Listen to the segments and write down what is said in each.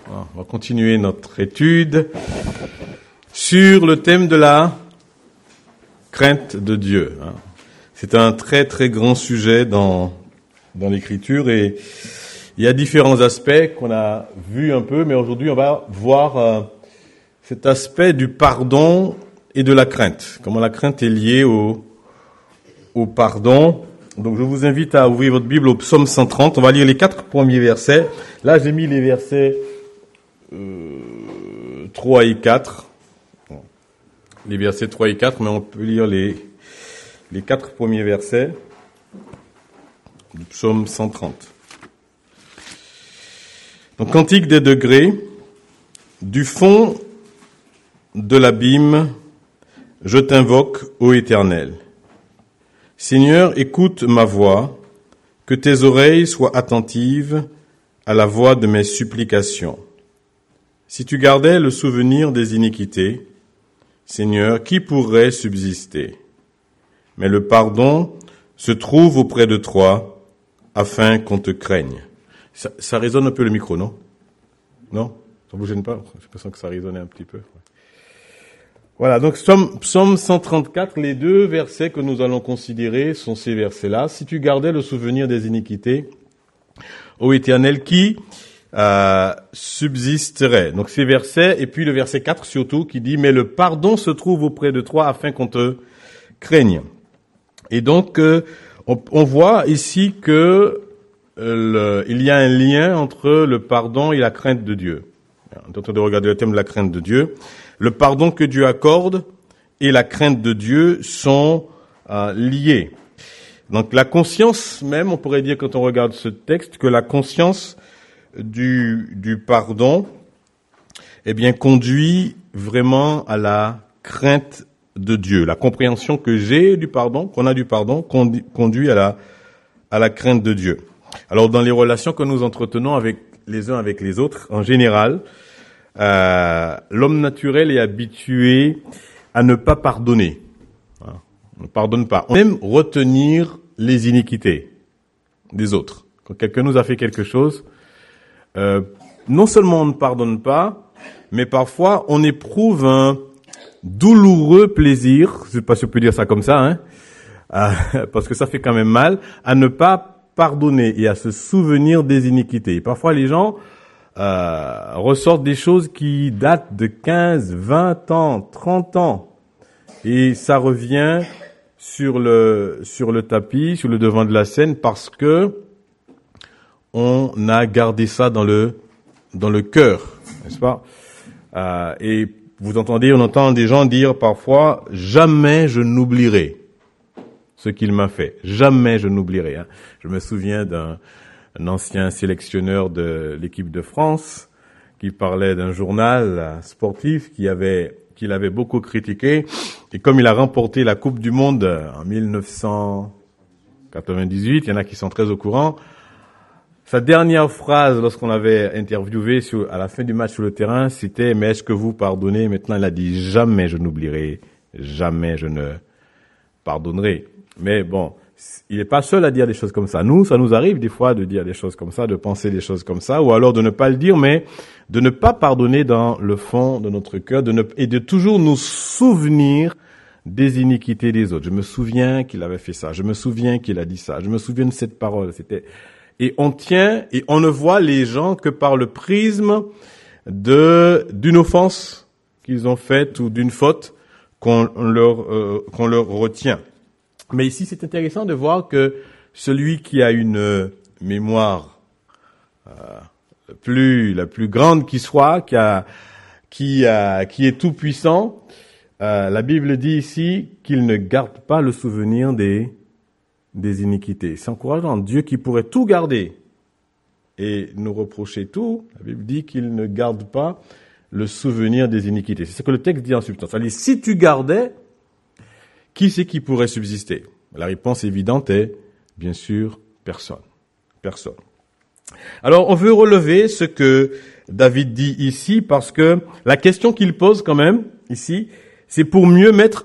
On va continuer notre étude sur le thème de la crainte de Dieu. C'est un très très grand sujet dans l'Écriture et il y a différents aspects qu'on a vus un peu, mais aujourd'hui on va voir cet aspect du pardon et de la crainte. Comment la crainte est liée au pardon. Donc je vous invite à ouvrir votre Bible au psaume 130. On va lire les 4 premiers versets. Là j'ai mis les versets 3 et 4. Les versets 3 et 4, mais on peut lire les 4 premiers versets du psaume 130. Donc, cantique des degrés, du fond de l'abîme, je t'invoque, ô Éternel. Seigneur, écoute ma voix, que tes oreilles soient attentives à la voix de mes supplications. Si tu gardais le souvenir des iniquités, Seigneur, qui pourrait subsister? Mais le pardon se trouve auprès de toi, afin qu'on te craigne. Ça résonne un peu le micro, non? Non? Ça vous gêne pas? J'ai l'impression que ça résonnait un petit peu. Voilà, donc psaume 134, les 2 versets que nous allons considérer sont ces versets-là. Si tu gardais le souvenir des iniquités, ô Éternel, qui subsisterait. Donc ces versets, et puis le verset 4 surtout, qui dit « Mais le pardon se trouve auprès de toi afin qu'on te craigne ». Et donc, on voit ici que il y a un lien entre le pardon et la crainte de Dieu. On est en train de regarder le thème de la crainte de Dieu. Le pardon que Dieu accorde et la crainte de Dieu sont liés. Donc la conscience même, on pourrait dire quand on regarde ce texte, que la conscience du pardon, eh bien, conduit vraiment à la crainte de Dieu. La compréhension que j'ai du pardon, qu'on a du pardon, conduit à la crainte de Dieu. Alors, dans les relations que nous entretenons avec les uns avec les autres, en général, l'homme naturel est habitué à ne pas pardonner. On ne pardonne pas. On aime retenir les iniquités des autres. Quand quelqu'un nous a fait quelque chose, non seulement on ne pardonne pas, mais parfois on éprouve un douloureux plaisir, je sais pas si on peut dire ça comme ça, parce que ça fait quand même mal, à ne pas pardonner et à se souvenir des iniquités. Et parfois les gens ressortent des choses qui datent de 15, 20 ans, 30 ans, et ça revient sur le tapis, sur le devant de la scène, parce que on a gardé ça dans le cœur, n'est-ce pas? Et on entend des gens dire parfois, jamais je n'oublierai ce qu'il m'a fait. Jamais je n'oublierai. Je me souviens d'un ancien sélectionneur de l'équipe de France qui parlait d'un journal sportif qu'il avait beaucoup critiqué. Et comme il a remporté la Coupe du Monde en 1998, il y en a qui sont très au courant, sa dernière phrase, lorsqu'on l'avait interviewé à la fin du match sur le terrain, c'était « Mais est-ce que vous pardonnez ?» Maintenant, il a dit « Jamais je n'oublierai, jamais je ne pardonnerai. » Mais bon, il n'est pas seul à dire des choses comme ça. Nous, ça nous arrive des fois de dire des choses comme ça, de penser des choses comme ça, ou alors de ne pas le dire, mais de ne pas pardonner dans le fond de notre cœur, et de toujours nous souvenir des iniquités des autres. Je me souviens qu'il avait fait ça, je me souviens qu'il a dit ça, je me souviens de cette parole, Et on tient, et on ne voit les gens que par le prisme d'une offense qu'ils ont faite ou d'une faute qu'on leur retient. Mais ici, c'est intéressant de voir que celui qui a une mémoire la plus grande qui soit, qui est tout puissant, la Bible dit ici qu'il ne garde pas le souvenir des iniquités. C'est encourageant. Dieu qui pourrait tout garder et nous reprocher tout, la Bible dit qu'il ne garde pas le souvenir des iniquités. C'est ce que le texte dit en substance. C'est-à-dire, si tu gardais, qui c'est qui pourrait subsister? La réponse évidente est, bien sûr, personne. Personne. Alors, on veut relever ce que David dit ici, parce que la question qu'il pose quand même, ici, c'est pour mieux mettre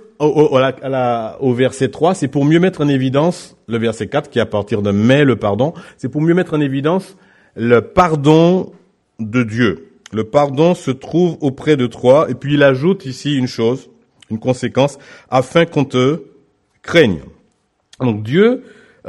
au verset 3, c'est pour mieux mettre en évidence le verset 4 qui est à partir de « mais le pardon », c'est pour mieux mettre en évidence le pardon de Dieu. le pardon se trouve auprès de toi. Et puis il ajoute ici une chose, une conséquence, afin qu'on te craigne. Donc Dieu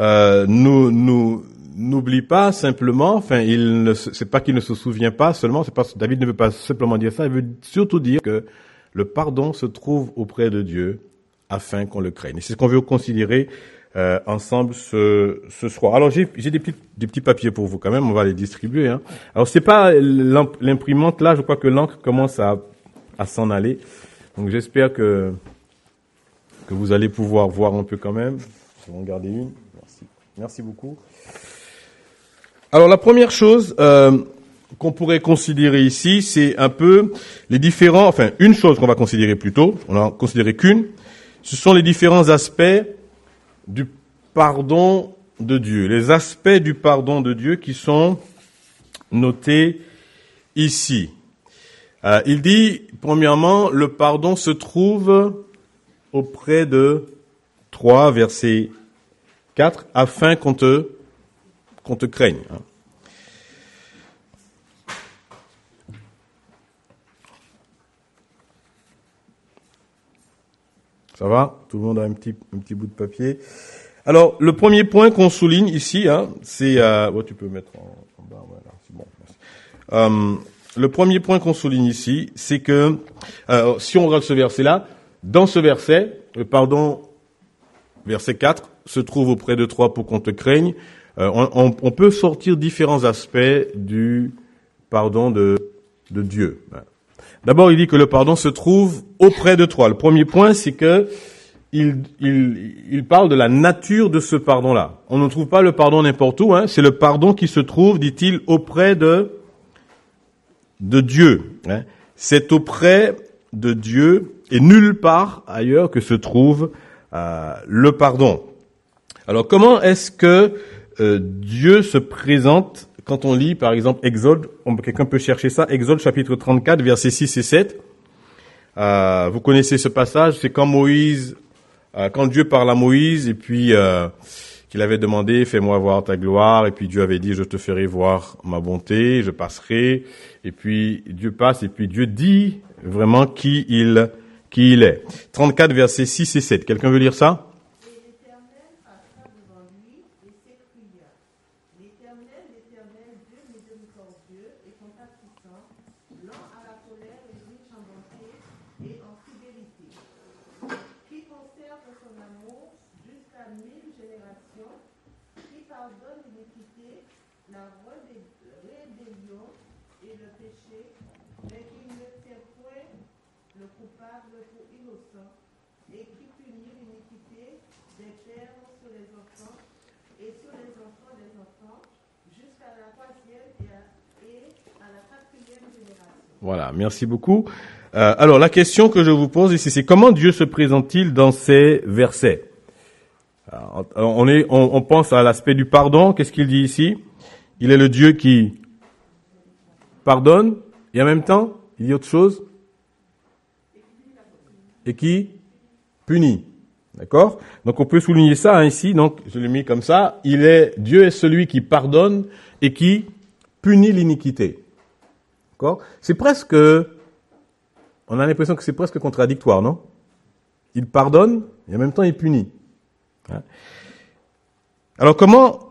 n'oublie pas simplement, enfin, c'est pas qu'il ne se souvient pas seulement, c'est pas, David ne veut pas simplement dire ça, il veut surtout dire que le pardon se trouve auprès de Dieu afin qu'on le craigne. Et c'est ce qu'on veut considérer ensemble ce soir. Alors j'ai des petits papiers pour vous quand même, on va les distribuer. Hein. Alors c'est pas l'imprimante là, je crois que l'encre commence à s'en aller. Donc j'espère que vous allez pouvoir voir un peu quand même. Je vais en garder une. Merci beaucoup. Alors la première chose qu'on pourrait considérer ici, c'est un peu les différents, enfin une chose qu'on va considérer plutôt, on n'en a considéré qu'une, ce sont les différents aspects du pardon de Dieu, les aspects du pardon de Dieu qui sont notés ici. Il dit, premièrement, le pardon se trouve auprès de 3, verset 4, afin qu'on te craigne. Ça va? Tout le monde a un petit bout de papier. Alors, le premier point qu'on souligne ici, c'est... tu peux mettre en bas, voilà, c'est bon. Merci. Le premier point qu'on souligne ici, c'est que, si on regarde ce verset-là, dans ce verset, le pardon, verset 4, se trouve auprès de toi pour qu'on te craigne. On peut sortir différents aspects du pardon de Dieu. D'abord, il dit que le pardon se trouve auprès de toi. Le premier point, c'est que il parle de la nature de ce pardon-là. On ne trouve pas le pardon n'importe où. C'est le pardon qui se trouve, dit-il, auprès de Dieu. C'est auprès de Dieu et nulle part ailleurs que se trouve le pardon. Alors, comment est-ce que Dieu se présente quand on lit, par exemple, Exode? Quelqu'un peut chercher ça. Exode, chapitre 34, versets 6 et 7. Vous connaissez ce passage. C'est quand Dieu parle à Moïse et puis qu'il avait demandé, fais-moi voir ta gloire. Et puis Dieu avait dit, je te ferai voir ma bonté, je passerai. Et puis Dieu passe et puis Dieu dit vraiment qui il est. 34, versets 6 et 7. Quelqu'un veut lire ça? Voilà, merci beaucoup. Alors, la question que je vous pose ici, c'est comment Dieu se présente-t-il dans ces versets? Alors, on pense à l'aspect du pardon. Qu'est-ce qu'il dit ici? Il est le Dieu qui pardonne et en même temps, il dit autre chose, et qui punit. D'accord? Donc, on peut souligner ça ici. Donc, je l'ai mis comme ça. Dieu est celui qui pardonne et qui punit l'iniquité. D'accord? C'est presque, on a l'impression que c'est presque contradictoire, non? Il pardonne et en même temps il punit. Alors comment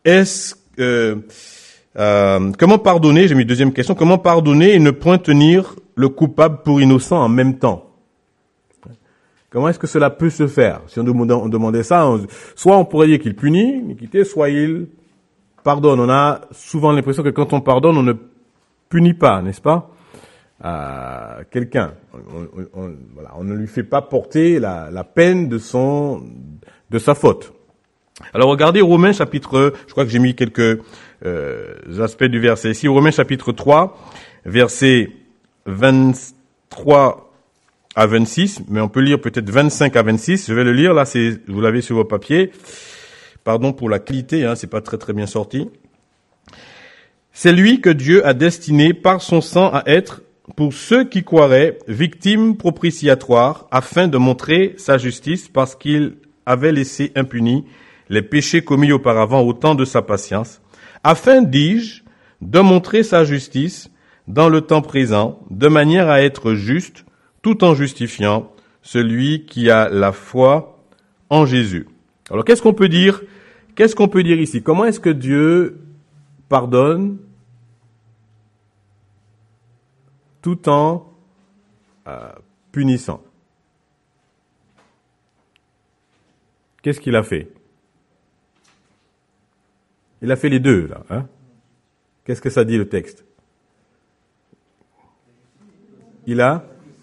pardonner, j'ai mis deuxième question, comment pardonner et ne point tenir le coupable pour innocent en même temps? Comment est-ce que cela peut se faire? Si on demandait ça, soit on pourrait dire qu'il punit l'iniquité, soit il pardonne. On a souvent l'impression que quand on pardonne, on ne punit pas, n'est-ce pas, quelqu'un. On ne lui fait pas porter la peine de sa faute. Alors regardez Romains chapitre, je crois que j'ai mis quelques aspects du verset ici. Romains chapitre 3, versets 23 à 26, mais on peut lire peut-être 25 à 26. Je vais le lire, là, vous l'avez sur vos papiers. Pardon pour la qualité, c'est pas très très bien sorti. C'est lui que Dieu a destiné par son sang à être, pour ceux qui croiraient, victime propitiatoire, afin de montrer sa justice, parce qu'il avait laissé impunis les péchés commis auparavant au temps de sa patience, afin, dis-je, de montrer sa justice dans le temps présent, de manière à être juste, tout en justifiant celui qui a la foi en Jésus. Alors, qu'est-ce qu'on peut dire? Qu'est-ce qu'on peut dire ici? Comment est-ce que Dieu pardonne tout en punissant? Qu'est-ce qu'il a fait? Il a fait les deux, là. Hein? Qu'est-ce que ça dit, le texte? Il a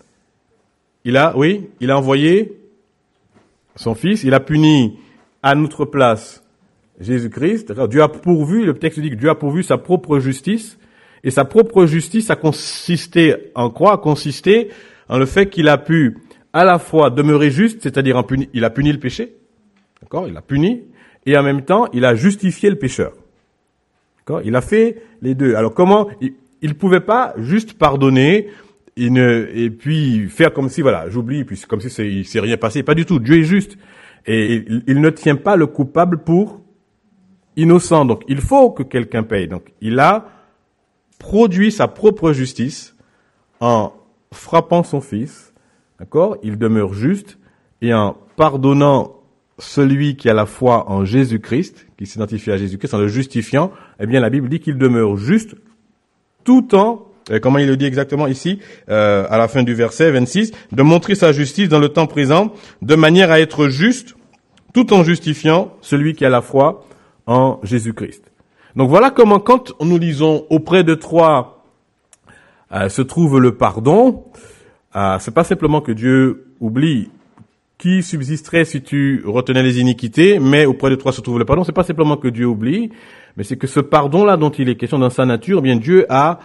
envoyé son Fils, il a puni à notre place Jésus-Christ. Dieu a pourvu, le texte dit que Dieu a pourvu sa propre justice, et sa propre justice a consisté en quoi? A consisté en le fait qu'il a pu à la fois demeurer juste, c'est-à-dire il a puni le péché, d'accord? Il a puni, et en même temps, il a justifié le pécheur. D'accord? Il a fait les deux. Alors comment? Il pouvait pas juste pardonner et puis faire comme si, voilà, j'oublie, puis comme si il s'est rien passé. Pas du tout. Dieu est juste. Et il ne tient pas le coupable pour innocent. Donc, il faut que quelqu'un paye. Donc, il a produit sa propre justice en frappant son Fils. D'accord? Il demeure juste, et en pardonnant celui qui a la foi en Jésus-Christ, qui s'identifie à Jésus-Christ, en le justifiant, eh bien, la Bible dit qu'il demeure juste tout en, comment il le dit exactement ici, à la fin du verset 26, de montrer sa justice dans le temps présent, de manière à être juste, tout en justifiant celui qui a la foi en Jésus-Christ. Donc voilà comment, quand nous lisons auprès de toi se trouve le pardon, c'est pas simplement que Dieu oublie qui subsisterait si tu retenais les iniquités, mais auprès de toi se trouve le pardon. C'est pas simplement que Dieu oublie, mais c'est que ce pardon-là dont il est question dans sa nature, eh bien Dieu a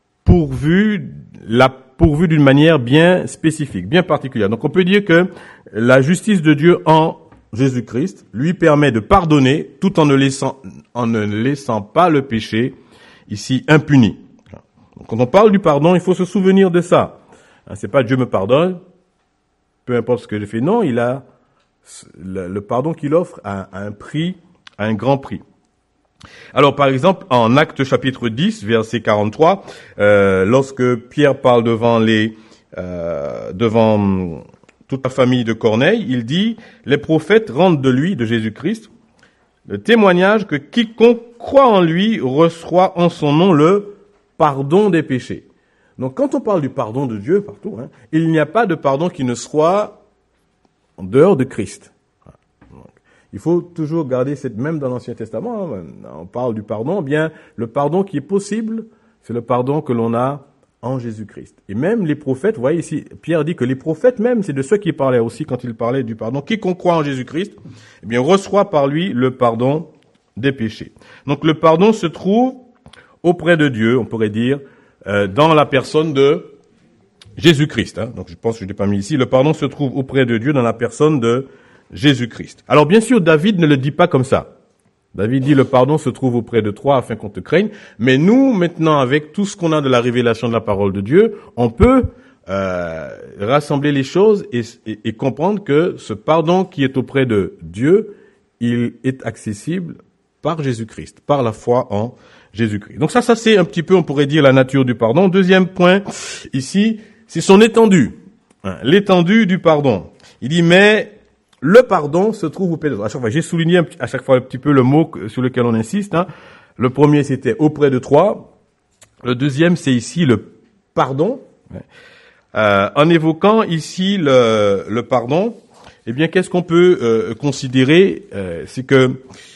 l'a pourvu d'une manière bien spécifique, bien particulière. Donc on peut dire que la justice de Dieu en Jésus-Christ lui permet de pardonner tout en ne laissant pas le péché ici impuni. Donc, quand on parle du pardon, il faut se souvenir de ça. C'est pas Dieu me pardonne, peu importe ce que j'ai fait. Non, il a le pardon qu'il offre à un prix, à un grand prix. Alors, par exemple, en Actes chapitre 10, verset 43, lorsque Pierre parle devant toute la famille de Corneille, il dit, les prophètes rendent de lui, de Jésus-Christ, le témoignage que quiconque croit en lui reçoit en son nom le pardon des péchés. Donc, quand on parle du pardon de Dieu partout, il n'y a pas de pardon qui ne soit en dehors de Christ. Donc, il faut toujours garder même dans l'Ancien Testament, on parle du pardon, bien, le pardon qui est possible, c'est le pardon que l'on a en Jésus-Christ. Et même les prophètes, vous voyez ici, Pierre dit que les prophètes même, c'est de ceux qui parlaient aussi quand il parlait du pardon. Quiconque croit en Jésus-Christ, eh bien, reçoit par lui le pardon des péchés. Donc, le pardon se trouve auprès de Dieu, on pourrait dire, dans la personne de Jésus-Christ. Donc je pense que je l'ai pas mis ici. Le pardon se trouve auprès de Dieu dans la personne de Jésus-Christ. Alors bien sûr, David ne le dit pas comme ça. David dit le pardon se trouve auprès de toi afin qu'on te craigne. Mais nous, maintenant, avec tout ce qu'on a de la révélation de la parole de Dieu, on peut rassembler les choses et comprendre que ce pardon qui est auprès de Dieu, il est accessible par Jésus-Christ, par la foi en Jésus-Christ. Donc ça c'est un petit peu, on pourrait dire, la nature du pardon. Deuxième point, ici, c'est son étendue. L'étendue du pardon. Il dit, mais le pardon se trouve auprès de toi. À chaque fois, j'ai souligné à chaque fois un petit peu le mot sur lequel on insiste. Le premier, c'était auprès de toi. Le deuxième, c'est ici le pardon. En évoquant ici le pardon, eh bien, qu'est-ce qu'on peut considérer? C'est que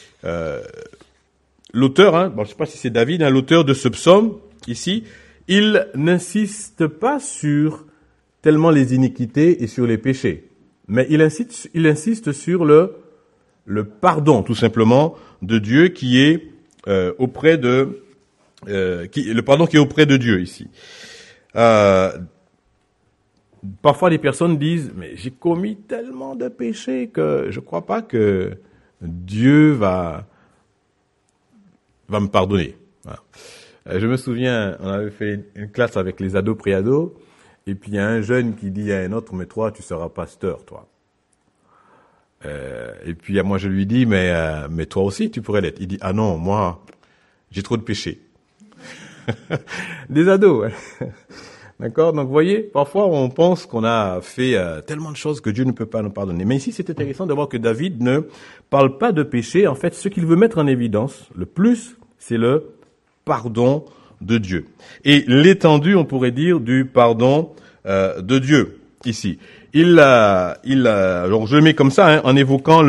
l'auteur, je ne sais pas si c'est David, l'auteur de ce psaume, ici, il n'insiste pas sur tellement les iniquités et sur les péchés, mais il insiste sur le pardon, tout simplement, de Dieu qui est auprès de, le pardon qui est auprès de Dieu ici. Parfois, les personnes disent, mais j'ai commis tellement de péchés que je ne crois pas que Dieu va me pardonner. Voilà. Je me souviens, on avait fait une classe avec les ados pré-ados, et puis il y a un jeune qui dit à un autre, mais toi, tu seras pasteur, toi. Et puis moi, je lui dis, mais toi aussi, tu pourrais l'être. Il dit, ah non, moi, j'ai trop de péchés. Des ados, ouais. D'accord? Donc, vous voyez, parfois, on pense qu'on a fait tellement de choses que Dieu ne peut pas nous pardonner. Mais ici, c'est intéressant de voir que David ne parle pas de péché. En fait, ce qu'il veut mettre en évidence, le plus, c'est le pardon de Dieu. Et l'étendue, on pourrait dire, du pardon de Dieu, ici. Alors, je le mets comme ça, hein, en évoquant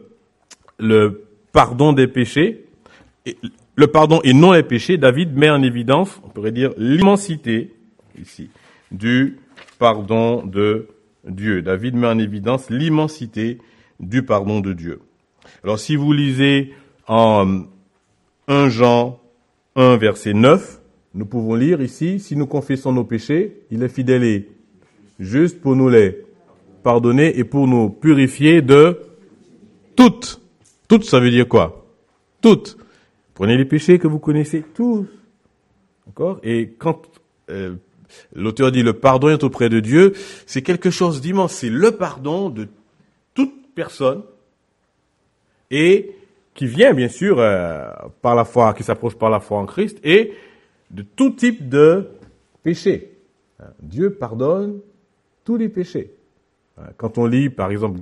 le pardon des péchés. Et le pardon et non les péchés, David met en évidence, on pourrait dire, l'immensité, ici, du pardon de Dieu. David met en évidence l'immensité du pardon de Dieu. Alors, si vous lisez en 1 Jean 1, verset 9, nous pouvons lire ici, si nous confessons nos péchés, il est fidèle et juste pour nous les pardonner et pour nous purifier de toutes. Toutes, ça veut dire quoi? Toutes. Prenez les péchés que vous connaissez tous. D'accord? Et quand l'auteur dit le pardon est auprès de Dieu, c'est quelque chose d'immense. C'est le pardon de toute personne et qui vient, bien sûr, par la foi, qui s'approche par la foi en Christ et de tout type de péché. Dieu pardonne tous les péchés. Quand on lit, par exemple,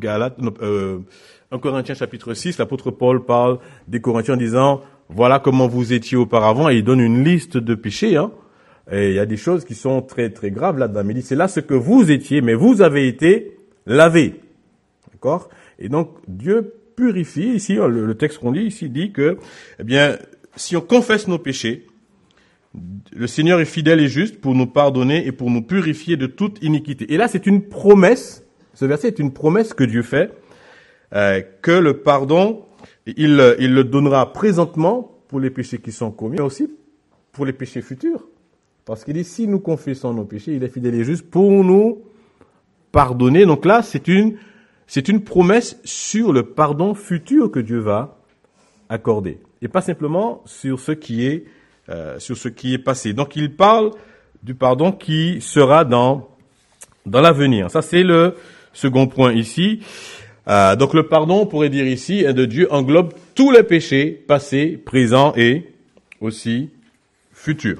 1 Corinthiens chapitre 6, l'apôtre Paul parle des Corinthiens en disant, voilà comment vous étiez auparavant, et il donne une liste de péchés, hein. Et il y a des choses qui sont très, très graves là-dedans. Mais il dit, c'est là ce que vous étiez, mais vous avez été lavés. D'accord? Et donc, Dieu purifie, ici, le texte qu'on lit ici dit que, eh bien, si on confesse nos péchés, le Seigneur est fidèle et juste pour nous pardonner et pour nous purifier de toute iniquité. Et là, c'est une promesse, ce verset est une promesse que Dieu fait, que le pardon, il le donnera présentement pour les péchés qui sont commis, mais aussi pour les péchés futurs. Parce qu'il dit, si nous confessons nos péchés, il est fidèle et juste pour nous pardonner. Donc là, c'est une promesse sur le pardon futur que Dieu va accorder. Et pas simplement sur ce qui est passé. Donc il parle du pardon qui sera dans l'avenir. Ça, c'est le second point ici. Donc le pardon, on pourrait dire ici, de Dieu englobe tous les péchés passés, présents et aussi futurs.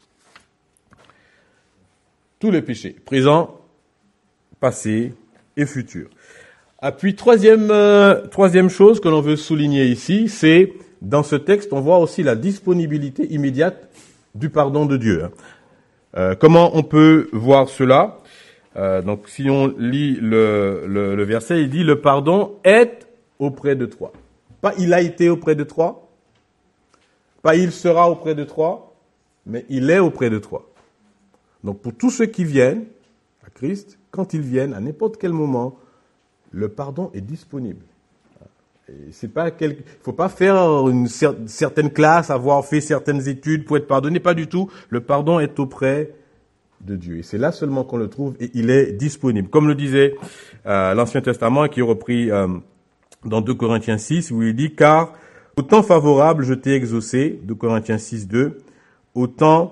Tous les péchés, présents, passés et futurs. Puis troisième chose que l'on veut souligner ici, c'est dans ce texte, on voit aussi la disponibilité immédiate du pardon de Dieu. Comment on peut voir cela? Donc, si on lit le verset, il dit, le pardon est auprès de toi. Pas il a été auprès de toi, pas il sera auprès de toi, mais il est auprès de toi. Donc, pour tous ceux qui viennent à Christ, quand ils viennent, à n'importe quel moment, le pardon est disponible. Et c'est pas faut pas faire une certaine classe, avoir fait certaines études pour être pardonné, pas du tout. Le pardon est auprès de Dieu. Et c'est là seulement qu'on le trouve et il est disponible. Comme le disait l'Ancien Testament, qui est repris dans 2 Corinthiens 6, où il dit, car au temps favorable je t'ai exaucé, 2 Corinthiens 6, 2, au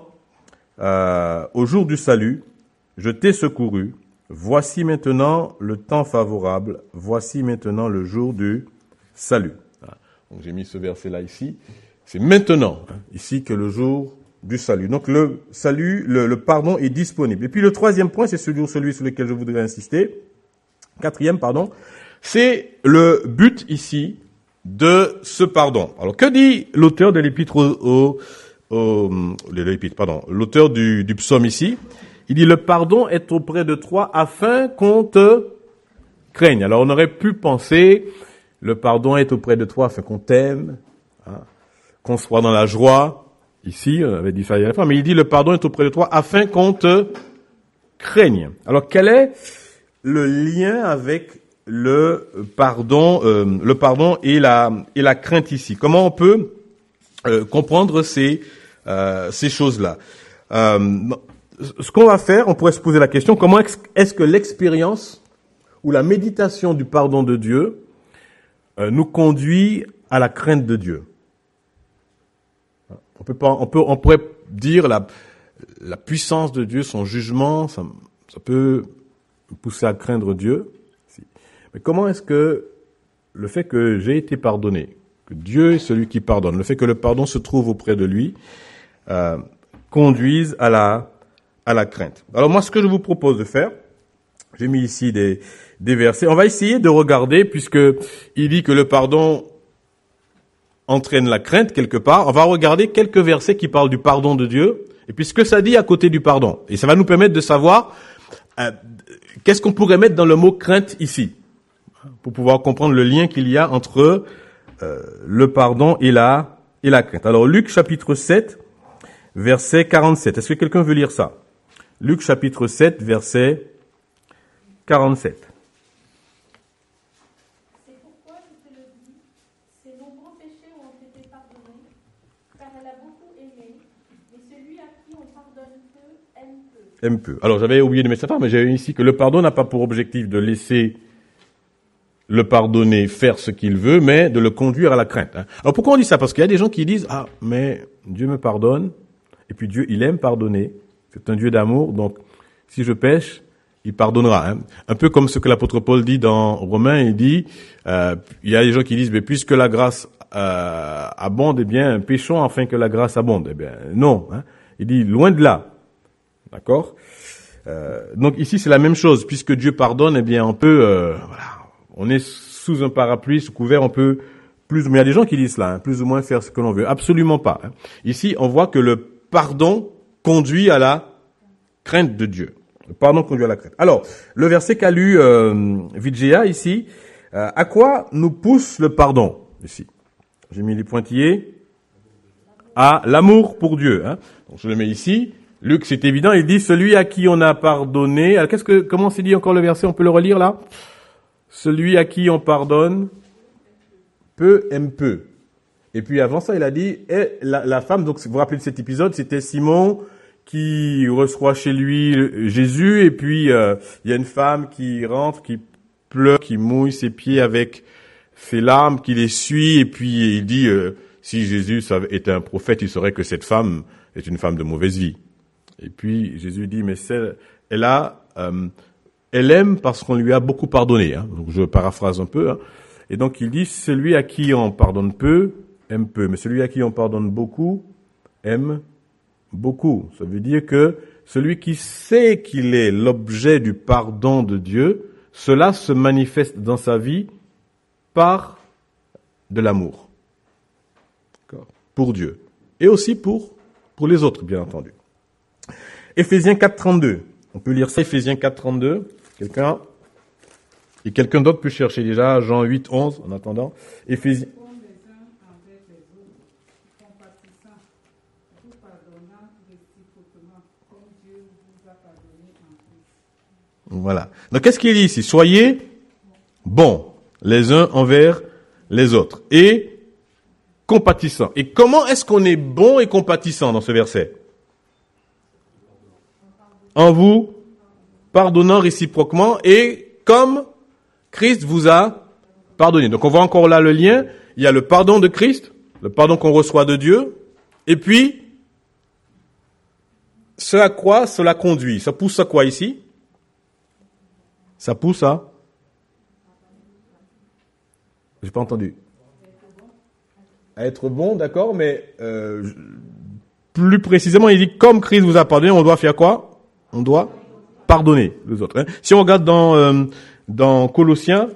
jour du salut, je t'ai secouru. Voici maintenant le temps favorable, voici maintenant le jour du salut. Donc j'ai mis ce verset-là ici. C'est maintenant, ici, que le jour du salut. Donc le salut, le pardon est disponible. Et puis le troisième point, c'est celui sur lequel je voudrais insister. Quatrième, pardon, c'est le but ici de ce pardon. Alors que dit l'auteur de l'épître l'auteur du psaume ici? Il dit, le pardon est auprès de toi afin qu'on te craigne. Alors on aurait pu penser, le pardon est auprès de toi afin qu'on t'aime, qu'on soit dans la joie. Ici, on avait dit ça la fois, mais il dit, le pardon est auprès de toi afin qu'on te craigne. Alors quel est le lien avec le pardon et la crainte ici? Comment on peut comprendre ces choses-là? Ce qu'on va faire, on pourrait se poser la question, comment est-ce que l'expérience ou la méditation du pardon de Dieu nous conduit à la crainte de Dieu? On pourrait dire la puissance de Dieu, son jugement, ça peut pousser à craindre Dieu. Mais comment est-ce que le fait que j'ai été pardonné, que Dieu est celui qui pardonne, le fait que le pardon se trouve auprès de lui, conduisent à la crainte. Alors moi, ce que je vous propose de faire, j'ai mis ici des versets. On va essayer de regarder, puisque il dit que le pardon entraîne la crainte quelque part. On va regarder quelques versets qui parlent du pardon de Dieu, et puis ce que ça dit à côté du pardon. Et ça va nous permettre de savoir qu'est-ce qu'on pourrait mettre dans le mot crainte ici, pour pouvoir comprendre le lien qu'il y a entre le pardon et la crainte. Alors Luc chapitre 7, verset 47. Est-ce que quelqu'un veut lire ça? Luc chapitre 7, verset 47. C'est pourquoi je te le dis, ses nombreux péchés ont été pardonnés, car elle a beaucoup aimé, et celui à qui on pardonne peu, aime peu. Aime peu. Alors j'avais oublié de mettre ça, mais j'avais ici que le pardon n'a pas pour objectif de laisser le pardonner faire ce qu'il veut, mais de le conduire à la crainte. Alors pourquoi on dit ça? Parce qu'il y a des gens qui disent, ah, mais Dieu me pardonne, et puis Dieu, il aime pardonner. C'est un Dieu d'amour, donc si je pêche, il pardonnera. Un peu comme ce que l'apôtre Paul dit dans Romains, il dit, il y a des gens qui disent, mais puisque la grâce abonde, eh bien, péchons afin que la grâce abonde. Eh bien, non. Il dit, loin de là. D'accord? Donc ici, c'est la même chose. Puisque Dieu pardonne, eh bien, on peut, voilà, on est sous un parapluie, sous couvert, on peut plus ou moins, il y a des gens qui disent cela, plus ou moins faire ce que l'on veut. Absolument pas. Ici, on voit que le pardon conduit à la crainte de Dieu. Le pardon conduit à la crainte. Alors, le verset qu'a lu Vidjea ici, à quoi nous pousse le pardon ici? J'ai mis les pointillés à l'amour pour Dieu. Donc, je le mets ici. Luc, c'est évident, il dit celui à qui on a pardonné. Alors, comment c'est dit encore le verset? On peut le relire là? Celui à qui on pardonne peu aime peu. Et puis avant ça, il a dit la femme. Donc, vous vous rappelez de cet épisode, c'était Simon qui reçoit chez lui Jésus, et puis il y a une femme qui rentre, qui pleure, qui mouille ses pieds avec ses larmes, qui les suit, et puis il dit si Jésus était un prophète, il saurait que cette femme est une femme de mauvaise vie. Et puis Jésus dit mais elle aime parce qu'on lui a beaucoup pardonné. Donc je paraphrase un peu. Et donc il dit celui à qui on pardonne peu aime peu, mais celui à qui on pardonne beaucoup aime beaucoup. Ça veut dire que celui qui sait qu'il est l'objet du pardon de Dieu, cela se manifeste dans sa vie par de l'amour. D'accord. Pour Dieu. Et aussi pour les autres, bien entendu. Éphésiens 4.32. On peut lire ça, Éphésiens 4.32. Quelqu'un d'autre peut chercher déjà Jean 8.11 en attendant. Éphésiens. Voilà. Donc, qu'est-ce qu'il dit ici? Soyez bons les uns envers les autres et compatissants. Et comment est-ce qu'on est bon et compatissant dans ce verset? En vous pardonnant réciproquement et comme Christ vous a pardonné. Donc, on voit encore là le lien. Il y a le pardon de Christ, le pardon qu'on reçoit de Dieu, et puis ce à quoi cela conduit. Ça pousse à quoi ici? Ça pousse à... J'ai pas entendu. À être bon, d'accord, mais plus précisément, il dit comme Christ vous a pardonné, on doit faire quoi? On doit pardonner les autres. Si on regarde dans Colossiens,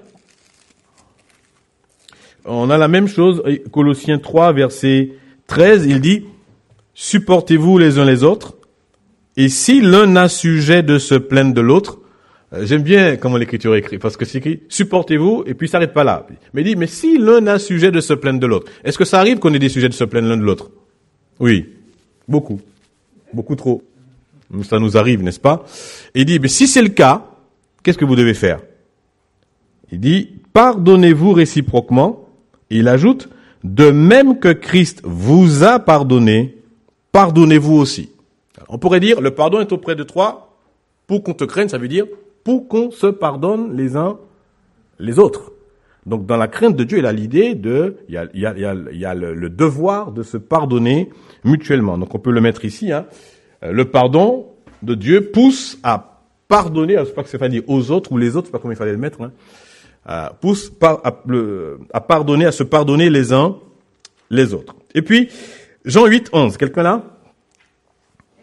on a la même chose. Colossiens 3, verset 13, il dit supportez-vous les uns les autres, et si l'un a sujet de se plaindre de l'autre, j'aime bien comment l'écriture est écrite, parce que c'est écrit, supportez-vous, et puis ça s'arrête pas là. Mais il dit, mais si l'un a sujet de se plaindre de l'autre, est-ce que ça arrive qu'on ait des sujets de se plaindre l'un de l'autre? Oui. Beaucoup. Beaucoup trop. Ça nous arrive, n'est-ce pas? Et il dit, mais si c'est le cas, qu'est-ce que vous devez faire? Il dit, pardonnez-vous réciproquement, et il ajoute, de même que Christ vous a pardonné, pardonnez-vous aussi. On pourrait dire, le pardon est auprès de toi, pour qu'on te craigne, ça veut dire, pour qu'on se pardonne les uns les autres. Donc, dans la crainte de Dieu, il a l'idée il y a le devoir de se pardonner mutuellement. Donc, on peut le mettre ici, Le pardon de Dieu pousse à pardonner, je ne sais pas que c'est pas dit aux autres ou les autres, je sais pas comment il fallait le mettre, pousse à pardonner, à se pardonner les uns les autres. Et puis, Jean 8, 11, quelqu'un là?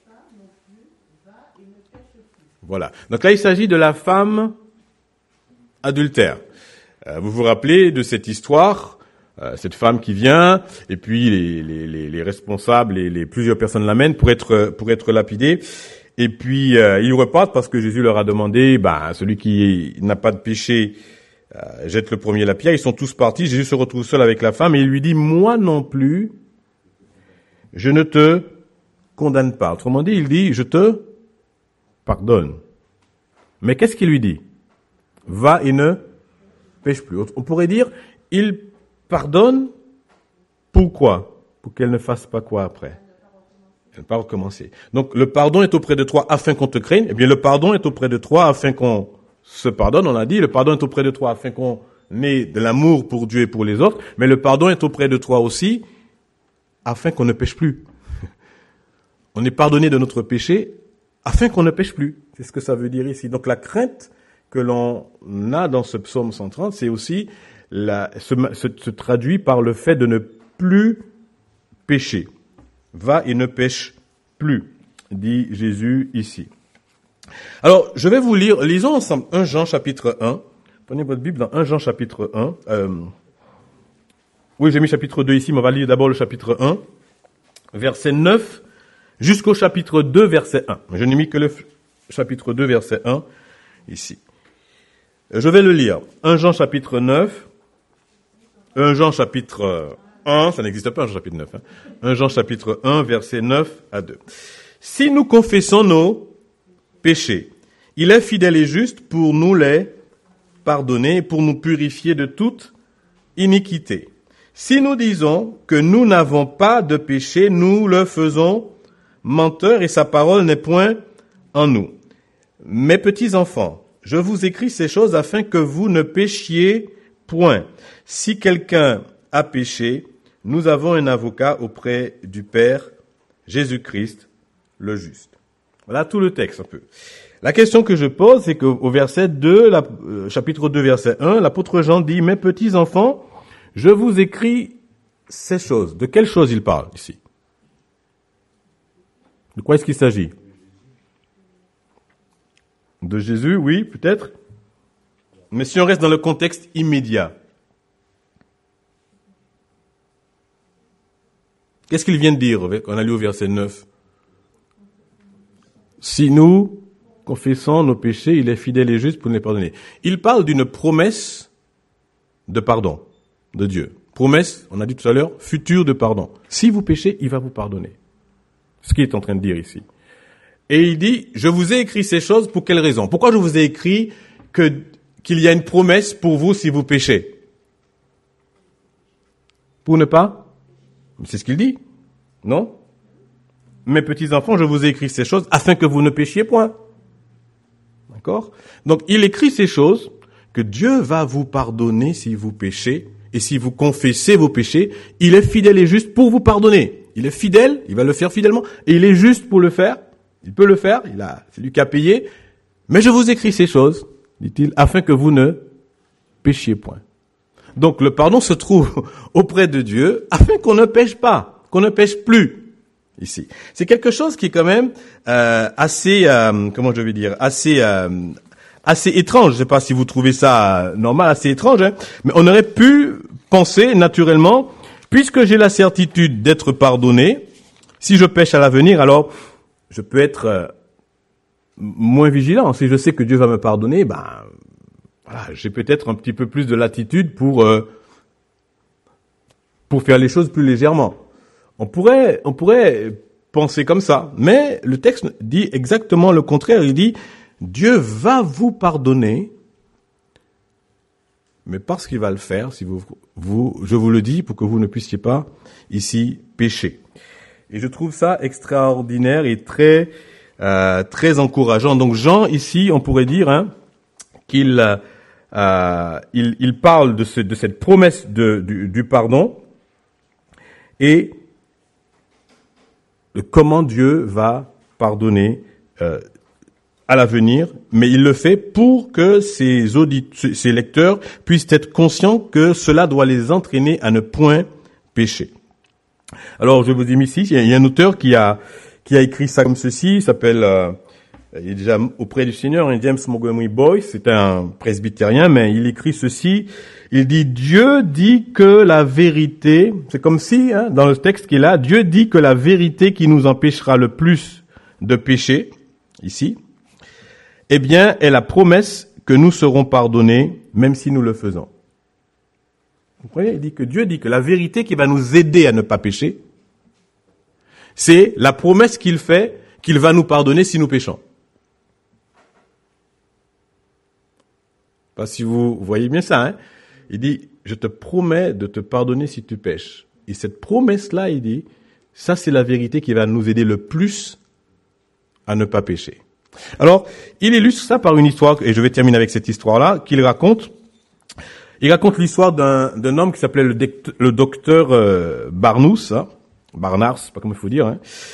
Voilà. Donc là, il s'agit de la femme adultère. Vous vous rappelez de cette histoire, cette femme qui vient, et puis les responsables et les plusieurs personnes l'amènent pour être lapidés. Et puis ils repartent parce que Jésus leur a demandé, celui qui n'a pas de péché jette le premier la pierre. Ils sont tous partis. Jésus se retrouve seul avec la femme et il lui dit, moi non plus, je ne te condamne pas. Autrement dit, il dit, je te pardonne. Mais qu'est-ce qu'il lui dit? Va et ne pêche plus. On pourrait dire, il pardonne, pourquoi? Pour qu'elle ne fasse pas quoi après? Elle ne pas recommencer. Donc, le pardon est auprès de toi afin qu'on te craigne. Eh bien, le pardon est auprès de toi afin qu'on se pardonne. On a dit, le pardon est auprès de toi afin qu'on ait de l'amour pour Dieu et pour les autres. Mais le pardon est auprès de toi aussi afin qu'on ne pêche plus. On est pardonné de notre péché afin qu'on ne pêche plus. C'est ce que ça veut dire ici. Donc, la crainte que l'on a dans ce psaume 130, c'est aussi se traduit par le fait de ne plus pécher. Va et ne pêche plus, dit Jésus ici. Alors, je vais vous lire, lisons ensemble 1 Jean chapitre 1. Prenez votre Bible dans 1 Jean chapitre 1. Oui, j'ai mis chapitre 2 ici, mais on va lire d'abord le chapitre 1, verset 9, jusqu'au chapitre 2, verset 1. Je n'ai mis que le chapitre 2, verset 1, ici. Je vais le lire. 1 Jean chapitre 9, 1 Jean chapitre 1, ça n'existe pas, 1 Jean chapitre 9. 1 Jean chapitre 1, verset 9 à 2. Si nous confessons nos péchés, il est fidèle et juste pour nous les pardonner et pour nous purifier de toute iniquité. Si nous disons que nous n'avons pas de péché, nous le faisons menteur et sa parole n'est point en nous. Mes petits enfants, je vous écris ces choses afin que vous ne péchiez point. Si quelqu'un a péché, nous avons un avocat auprès du Père, Jésus-Christ, le juste. Voilà tout le texte un peu. La question que je pose, c'est qu'au verset 2, chapitre 2, verset 1, l'apôtre Jean dit, mes petits enfants, je vous écris ces choses. De quelles choses il parle ici? De quoi est-ce qu'il s'agit? De Jésus, oui, peut-être. Mais si on reste dans le contexte immédiat, qu'est-ce qu'il vient de dire? On a lu au verset 9. Si nous confessons nos péchés, il est fidèle et juste pour nous les pardonner. Il parle d'une promesse de pardon de Dieu. Promesse, on a dit tout à l'heure, future de pardon. Si vous péchez, il va vous pardonner. Ce qu'il est en train de dire ici. Et il dit, je vous ai écrit ces choses pour quelle raison? Pourquoi je vous ai écrit qu'il y a une promesse pour vous si vous péchez? Pour ne pas? C'est ce qu'il dit. Non? Mes petits enfants, je vous ai écrit ces choses afin que vous ne péchiez point. D'accord? Donc, il écrit ces choses que Dieu va vous pardonner si vous péchez et si vous confessez vos péchés. Il est fidèle et juste pour vous pardonner. Il est fidèle, il va le faire fidèlement et il est juste pour le faire. Il peut le faire, c'est lui qui a payé. Mais je vous écris ces choses, dit-il, afin que vous ne péchiez point. Donc, le pardon se trouve auprès de Dieu afin qu'on ne pêche pas, qu'on ne pêche plus. Ici, c'est quelque chose qui est quand même assez étrange. Je sais pas si vous trouvez ça normal, assez étrange, hein, mais on aurait pu penser naturellement, puisque j'ai la certitude d'être pardonné, si je pêche à l'avenir, alors je peux être moins vigilant. Si je sais que Dieu va me pardonner, j'ai peut-être un petit peu plus de latitude pour faire les choses plus légèrement. On pourrait penser comme ça, mais le texte dit exactement le contraire. Il dit, Dieu va vous pardonner, mais parce qu'il va le faire, si je vous le dis, pour que vous ne puissiez pas ici pécher. Et je trouve ça extraordinaire et très encourageant. Donc Jean ici, on pourrait dire qu'il parle de cette promesse du pardon et de comment Dieu va pardonner à l'avenir, mais il le fait pour que ses lecteurs puissent être conscients que cela doit les entraîner à ne point pécher. Alors, je vous ai mis ici, il y a un auteur qui a qui a écrit ça comme ceci. Il s'appelle, il est déjà auprès du Seigneur, James Montgomery Boyce. C'est un presbytérien, mais il écrit ceci. Il dit, Dieu dit que la vérité, c'est comme si, dans le texte qu'il a, Dieu dit que la vérité qui nous empêchera le plus de pécher, ici, eh bien, est la promesse que nous serons pardonnés, même si nous le faisons. Vous voyez, il dit que Dieu dit que la vérité qui va nous aider à ne pas pécher, c'est la promesse qu'il fait qu'il va nous pardonner si nous péchons. Pas si vous voyez bien ça, Il dit, je te promets de te pardonner si tu pêches. Et cette promesse-là, il dit, ça c'est la vérité qui va nous aider le plus à ne pas pécher. Alors, il illustre ça par une histoire, et je vais terminer avec cette histoire-là, qu'il raconte. Il raconte l'histoire d'un homme qui s'appelait le docteur Barnous, Barnard, c'est pas comment il faut dire,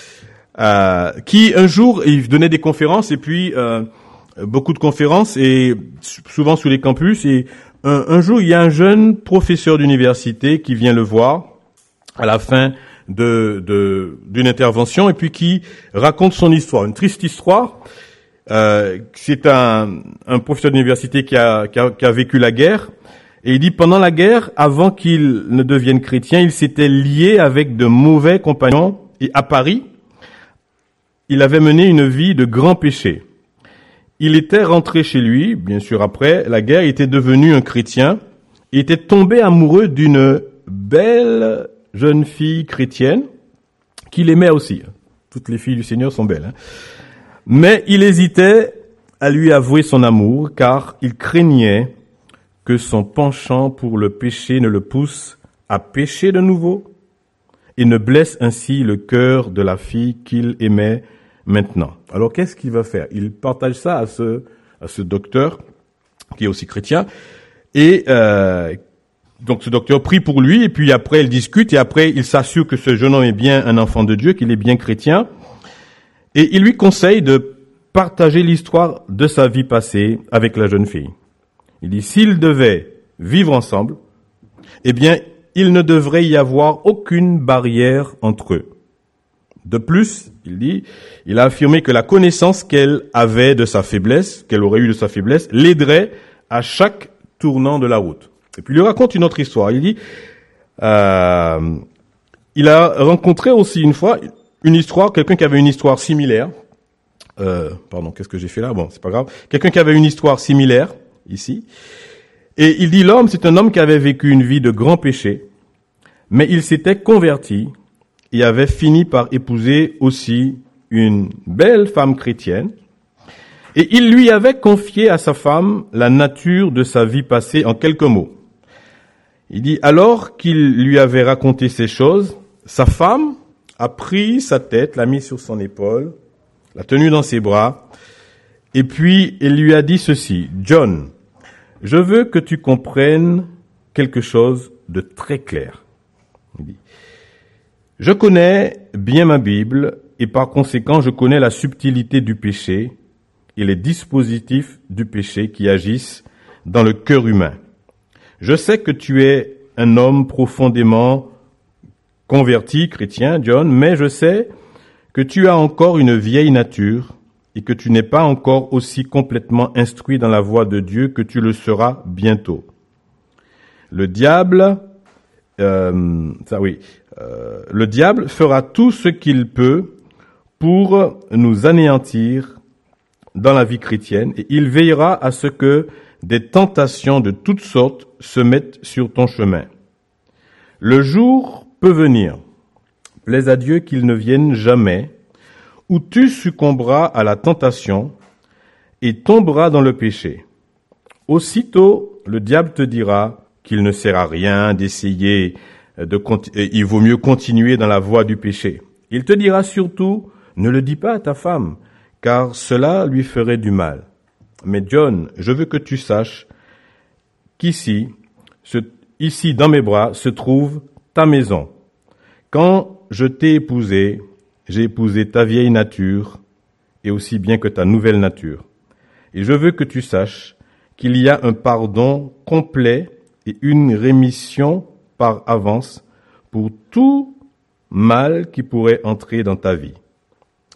qui un jour, il donnait des conférences, et puis beaucoup de conférences, et souvent sous les campus, et un jour, il y a un jeune professeur d'université qui vient le voir à la fin d'une intervention et puis qui raconte son histoire, une triste histoire. C'est un professeur d'université qui a vécu la guerre et il dit pendant la guerre, avant qu'il ne devienne chrétien, il s'était lié avec de mauvais compagnons et à Paris, il avait mené une vie de grand péché. Il était rentré chez lui, bien sûr après la guerre, il était devenu un chrétien, il était tombé amoureux d'une belle jeune fille chrétienne qu'il aimait aussi. Toutes les filles du Seigneur sont belles. Mais il hésitait à lui avouer son amour car il craignait que son penchant pour le péché ne le pousse à pécher de nouveau et ne blesse ainsi le cœur de la fille qu'il aimait maintenant. Alors, qu'est-ce qu'il va faire? Il partage ça à ce docteur, qui est aussi chrétien, et donc ce docteur prie pour lui, et puis après, il discute, et après, il s'assure que ce jeune homme est bien un enfant de Dieu, qu'il est bien chrétien, et il lui conseille de partager l'histoire de sa vie passée avec la jeune fille. Il dit, s'ils devaient vivre ensemble, eh bien, il ne devrait y avoir aucune barrière entre eux. De plus, il dit, il a affirmé que la connaissance qu'elle avait de sa faiblesse, qu'elle aurait eue de sa faiblesse, l'aiderait à chaque tournant de la route. Et puis il lui raconte une autre histoire. Il dit, il a rencontré aussi une fois quelqu'un qui avait une histoire similaire. Qu'est-ce que j'ai fait là? Bon, c'est pas grave. Quelqu'un qui avait une histoire similaire ici. Et il dit, l'homme, c'est un homme qui avait vécu une vie de grand péché, mais il s'était converti. Il avait fini par épouser aussi une belle femme chrétienne et il lui avait confié à sa femme la nature de sa vie passée en quelques mots. Il dit, alors qu'il lui avait raconté ces choses, sa femme a pris sa tête, l'a mise sur son épaule, l'a tenue dans ses bras et puis elle lui a dit ceci, John, je veux que tu comprennes quelque chose de très clair. Il dit, je connais bien ma Bible et par conséquent je connais la subtilité du péché et les dispositifs du péché qui agissent dans le cœur humain. Je sais que tu es un homme profondément converti, chrétien, John, mais je sais que tu as encore une vieille nature et que tu n'es pas encore aussi complètement instruit dans la voie de Dieu que tu le seras bientôt. Le diable fera tout ce qu'il peut pour nous anéantir dans la vie chrétienne et il veillera à ce que des tentations de toutes sortes se mettent sur ton chemin. Le jour peut venir, plaise à Dieu qu'il ne vienne jamais, où tu succomberas à la tentation et tomberas dans le péché. Aussitôt, le diable te dira qu'il ne sert à rien d'essayer il vaut mieux continuer dans la voie du péché. Il te dira surtout, ne le dis pas à ta femme, car cela lui ferait du mal. Mais John, je veux que tu saches qu'ici, ici dans mes bras, se trouve ta maison. Quand je t'ai épousé, j'ai épousé ta vieille nature et aussi bien que ta nouvelle nature. Et je veux que tu saches qu'il y a un pardon complet et une rémission par avance pour tout mal qui pourrait entrer dans ta vie.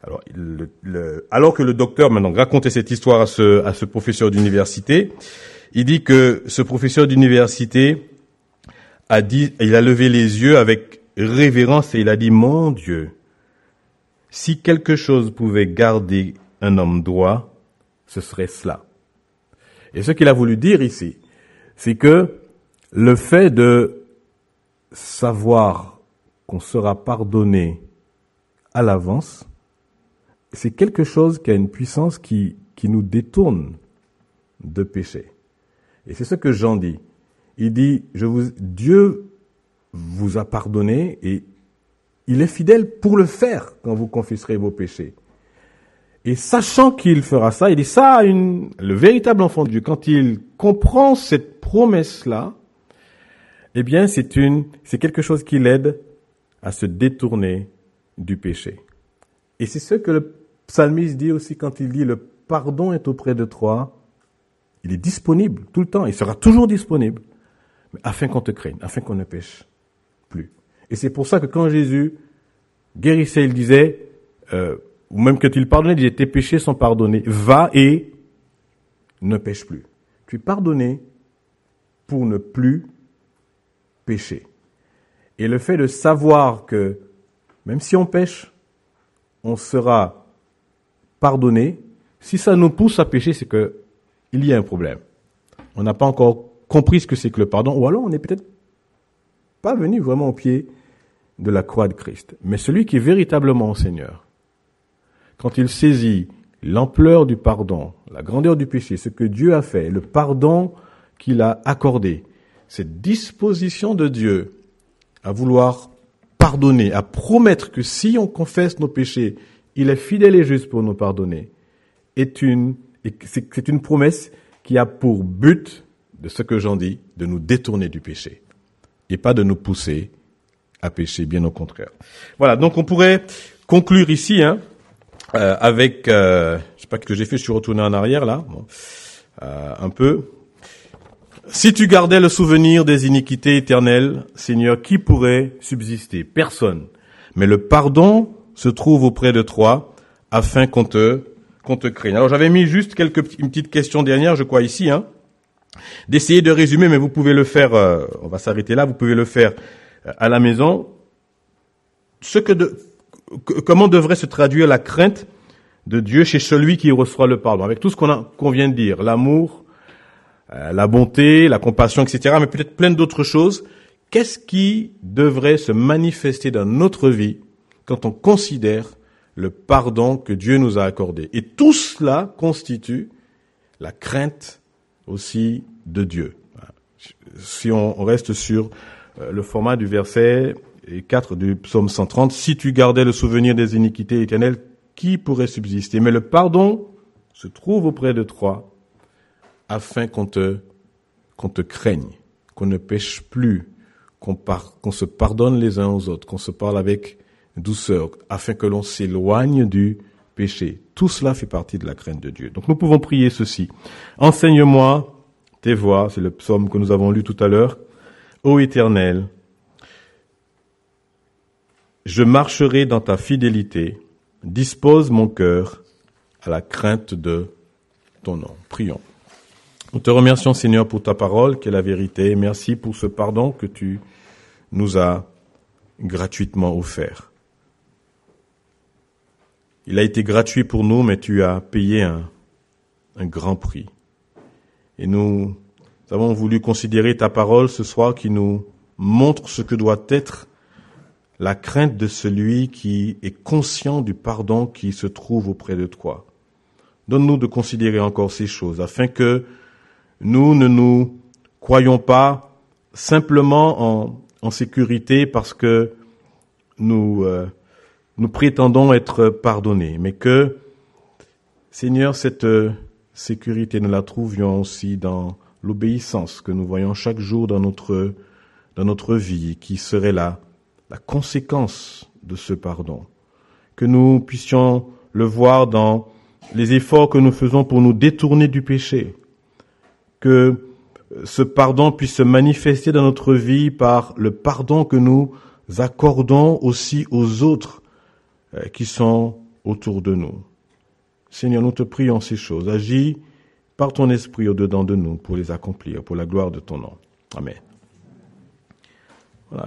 Alors, alors que le docteur maintenant racontait cette histoire à ce professeur d'université, il dit que ce professeur d'université il a levé les yeux avec révérence et il a dit, mon Dieu, si quelque chose pouvait garder un homme droit, ce serait cela. Et ce qu'il a voulu dire ici, c'est que le fait de savoir qu'on sera pardonné à l'avance, c'est quelque chose qui a une puissance qui nous détourne de péché. Et c'est ce que Jean dit. Il dit, Dieu vous a pardonné et il est fidèle pour le faire quand vous confesserez vos péchés. Et sachant qu'il fera ça, il dit ça, le véritable enfant de Dieu, quand il comprend cette promesse-là, eh bien, c'est quelque chose qui l'aide à se détourner du péché. Et c'est ce que le psalmiste dit aussi quand il dit le pardon est auprès de toi. Il est disponible tout le temps, il sera toujours disponible, mais afin qu'on te craigne, afin qu'on ne pêche plus. Et c'est pour ça que quand Jésus guérissait, il disait, ou même quand il pardonnait, il disait, tes péchés sont pardonnés, va et ne pêche plus. Tu es pardonné pour ne plus pécher. Et le fait de savoir que même si on pêche, on sera pardonné, si ça nous pousse à pécher, c'est que il y a un problème. On n'a pas encore compris ce que c'est que le pardon, ou alors on n'est peut-être pas venu vraiment au pied de la croix de Christ. Mais celui qui est véritablement Seigneur, quand il saisit l'ampleur du pardon, la grandeur du péché, ce que Dieu a fait, le pardon qu'il a accordé, cette disposition de Dieu à vouloir pardonner, à promettre que si on confesse nos péchés, il est fidèle et juste pour nous pardonner, c'est une promesse qui a pour but, de ce que j'en dis, de nous détourner du péché et pas de nous pousser à pécher, bien au contraire. Voilà, donc on pourrait conclure ici avec, je sais pas ce que j'ai fait, je suis retourné en arrière là, un peu. Si tu gardais le souvenir des iniquités éternelles, Seigneur, qui pourrait subsister? Personne. Mais le pardon se trouve auprès de toi afin qu'on te craigne. Alors j'avais mis juste une petite question dernière, je crois ici, d'essayer de résumer, mais vous pouvez le faire, on va s'arrêter là, vous pouvez le faire à la maison. Comment devrait se traduire la crainte de Dieu chez celui qui reçoit le pardon? Avec tout ce qu'on vient de dire, l'amour, la bonté, la compassion, etc., mais peut-être plein d'autres choses. Qu'est-ce qui devrait se manifester dans notre vie quand on considère le pardon que Dieu nous a accordé? Et tout cela constitue la crainte aussi de Dieu. Si on reste sur le format du verset 4 du psaume 130, si tu gardais le souvenir des iniquités éternelles, qui pourrait subsister? Mais le pardon se trouve auprès de toi afin qu'on te craigne, qu'on ne pêche plus, qu'on se pardonne les uns aux autres, qu'on se parle avec douceur, afin que l'on s'éloigne du péché. Tout cela fait partie de la crainte de Dieu. Donc nous pouvons prier ceci. Enseigne-moi tes voies, c'est le psaume que nous avons lu tout à l'heure. Ô Éternel, je marcherai dans ta fidélité, dispose mon cœur à la crainte de ton nom. Prions. Nous te remercions, Seigneur, pour ta parole, qui est la vérité. Merci pour ce pardon que tu nous as gratuitement offert. Il a été gratuit pour nous, mais tu as payé un grand prix. Et nous avons voulu considérer ta parole ce soir qui nous montre ce que doit être la crainte de celui qui est conscient du pardon qui se trouve auprès de toi. Donne-nous de considérer encore ces choses afin que nous ne nous croyons pas simplement en sécurité parce que nous prétendons être pardonnés, mais que, Seigneur, cette sécurité, nous la trouvions aussi dans l'obéissance que nous voyons chaque jour dans notre vie, qui serait la conséquence de ce pardon. Que nous puissions le voir dans les efforts que nous faisons pour nous détourner du péché. Que ce pardon puisse se manifester dans notre vie par le pardon que nous accordons aussi aux autres qui sont autour de nous. Seigneur, nous te prions ces choses. Agis par ton esprit au-dedans de nous pour les accomplir, pour la gloire de ton nom. Amen.